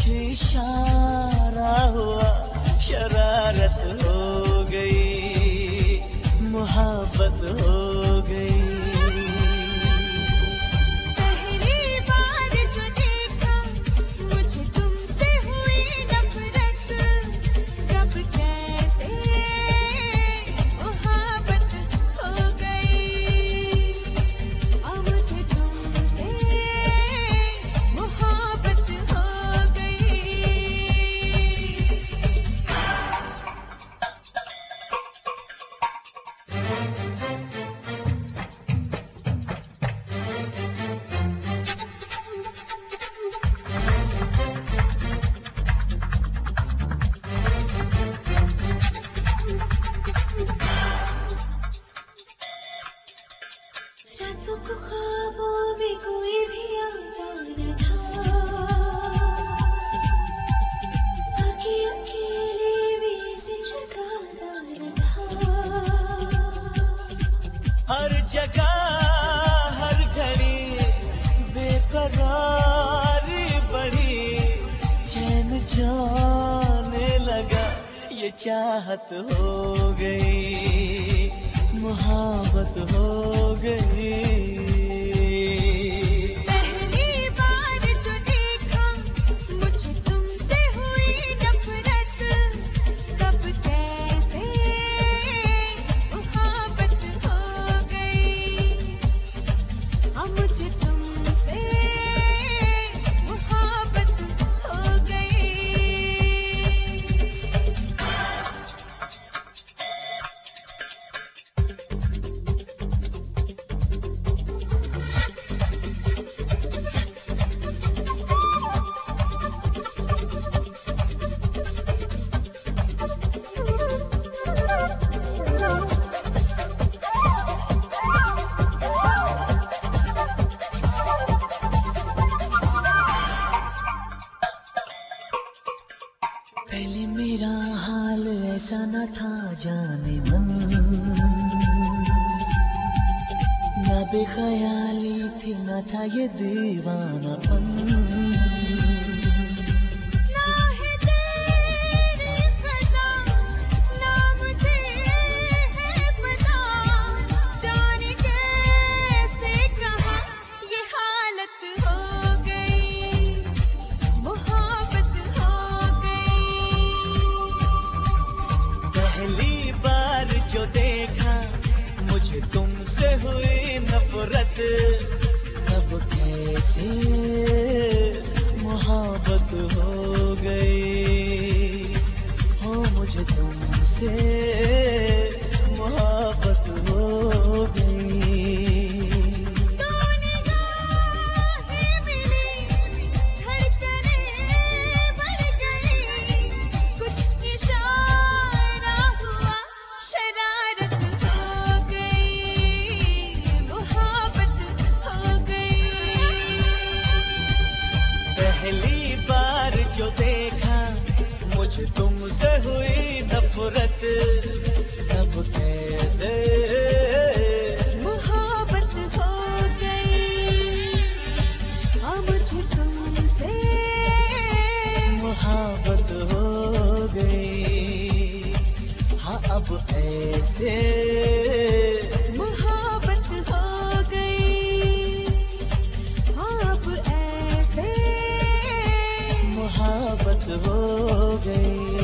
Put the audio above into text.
इशारा हुआ, शरारत हो गई, मोहब्बत हो गई। हर जगह हर घड़ी बेकरारी बढ़ी, चैन जाने लगा, ये चाहत हो गई, मोहब्बत हो गई। पहले मेरा हाल ऐसा न था जाने मन, न बेख्याली थी न था ये दीवानापन। तुमसे हुई नफरत, अब कैसे मोहब्बत हो गई, हो मुझे तुमसे मोहब्बत हो गई। पहली बार जो देखा मुझे तुमसे हुई नफरत, अब कैसे मोहब्बत हो गई, अब मुझे तुमसे मोहब्बत हो गई। हाँ अब ऐसे मोहब्बत हो गई, हाँ अब ऐसे मोहब्बत हो गई।